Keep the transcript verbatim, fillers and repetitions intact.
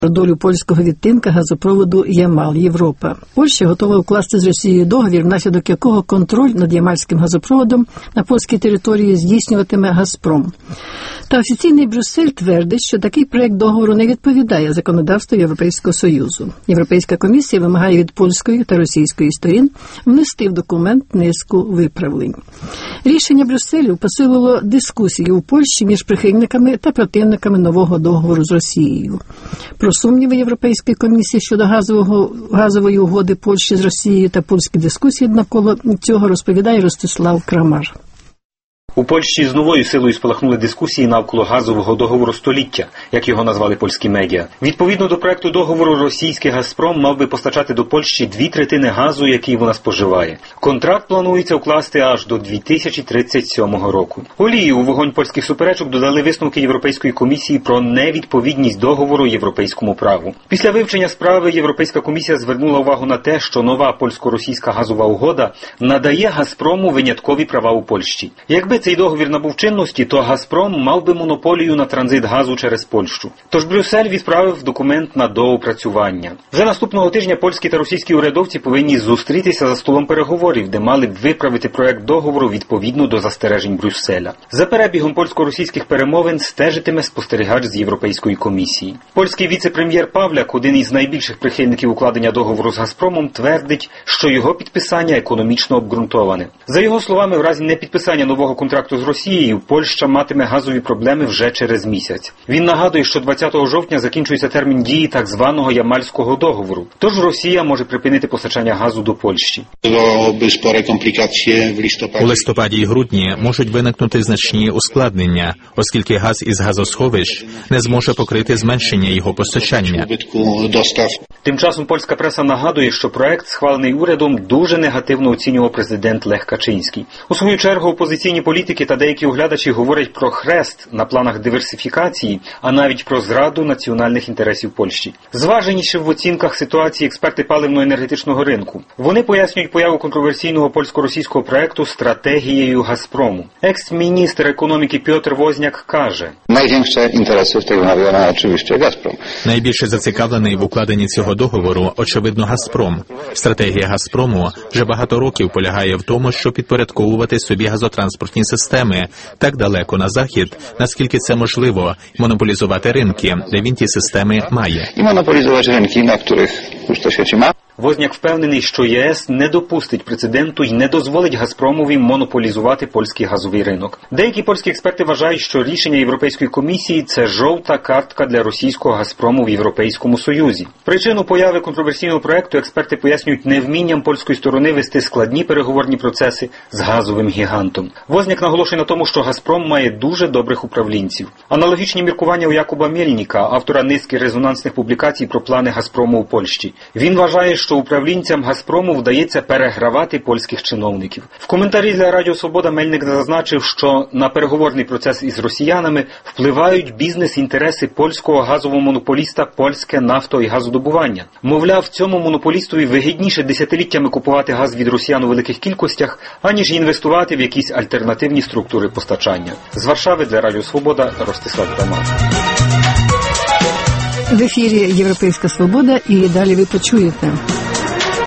Про долю польського відтинка газопроводу Ямал-Європа. Польща готова укласти з Росією договір, внаслідок якого контроль над ямальським газопроводом на польській території здійснюватиме «Газпром». Та офіційний Брюссель твердить, що такий проект договору не відповідає законодавству Європейського Союзу. Європейська комісія вимагає від польської та російської сторін внести в документ низку виправлень. Рішення Брюсселю посилило дискусію у Польщі між прихильниками та противниками нового договору з Росією. Про сумніви Європейської комісії щодо газового, газової угоди Польщі з Росією та польські дискусії навколо цього розповідає Ростислав Крамар. У Польщі з новою силою спалахнули дискусії навколо газового договору століття, як його назвали польські медіа. Відповідно до проекту договору, російський «Газпром» мав би постачати до Польщі дві третини газу, який вона споживає. Контракт планується укласти аж до дві тисячі тридцять сьомого року. Олії у вогонь польських суперечок додали висновки Європейської комісії про невідповідність договору європейському праву. Після вивчення справи Європейська комісія звернула увагу на те, що нова польсько-російська газова угода надає «Газпрому» виняткові права у Польщі. Якби цей договір набув чинності, то «Газпром» мав би монополію на транзит газу через Польщу. Тож Брюссель відправив документ на доопрацювання. Вже наступного тижня польські та російські урядовці повинні зустрітися за столом переговорів, де мали б виправити проект договору відповідно до застережень Брюсселя. За перебігом польсько-російських перемовин стежитиме спостерігач з Європейської комісії. Польський віце-прем'єр Павляк, один із найбільших прихильників укладення договору з «Газпромом», твердить, що його підписання економічно обґрунтоване. За його словами, в разі непідписання нового контракту з Росією, Польща матиме газові проблеми вже через місяць. Він нагадує, що двадцятого жовтня закінчується термін дії так званого Ямальського договору. Тож Росія може припинити постачання газу до Польщі. У листопаді і грудні можуть виникнути значні ускладнення, оскільки газ із газосховищ не зможе покрити зменшення його постачання. Тим часом польська преса нагадує, що проект, схвалений урядом, дуже негативно оцінював президент Лех Качинський. У свою чергу опозиційні політики та деякі оглядачі говорять про хрест на планах диверсифікації, а навіть про зраду національних інтересів Польщі. Зваженіші в оцінках ситуації експерти паливно-енергетичного ринку. Вони пояснюють появу контроверсійного польсько-російського проекту стратегією «Газпрому». Екс-міністр економіки Пьотр Возняк каже: Найбільше інтересів tego ma oczywiście Gazprom. Найбільше зацікавлений в укладенні цього договору, очевидно, «Газпром». Стратегія «Газпрому» вже багато років полягає в тому, щоб підпорядковувати собі газотранспортні системи так далеко на захід, наскільки це можливо, монополізувати ринки, де він ті системи має. І монополізувати ринки, на яких у світі має. Возняк впевнений, що ЄС не допустить прецеденту й не дозволить «Газпромові» монополізувати польський газовий ринок. Деякі польські експерти вважають, що рішення Європейської комісії – це жовта картка для російського «Газпрому» в Європейському Союзі. Причину появи контроверсійного проекту експерти пояснюють невмінням польської сторони вести складні переговорні процеси з газовим гігантом. Возняк наголошує на тому, що «Газпром» має дуже добрих управлінців. Аналогічні міркування у Якуба Мельніка, автора низки резонансних публікацій про плани «Газпрому» у Польщі. Він вважає, що управлінцям «Газпрому» вдається перегравати польських чиновників. В коментарі для Радіо Свобода Мельник зазначив, що на переговорний процес із росіянами впливають бізнес-інтереси польського газового монополіста «Польське нафто- і газодобування». Мовляв, цьому монополістові вигідніше десятиліттями купувати газ від росіян у великих кількостях, аніж інвестувати в якісь альтернативні структури постачання. З Варшави для Радіо Свобода Ростислав Крамар. В ефірі «Європейська Свобода» і далі ви почуєте.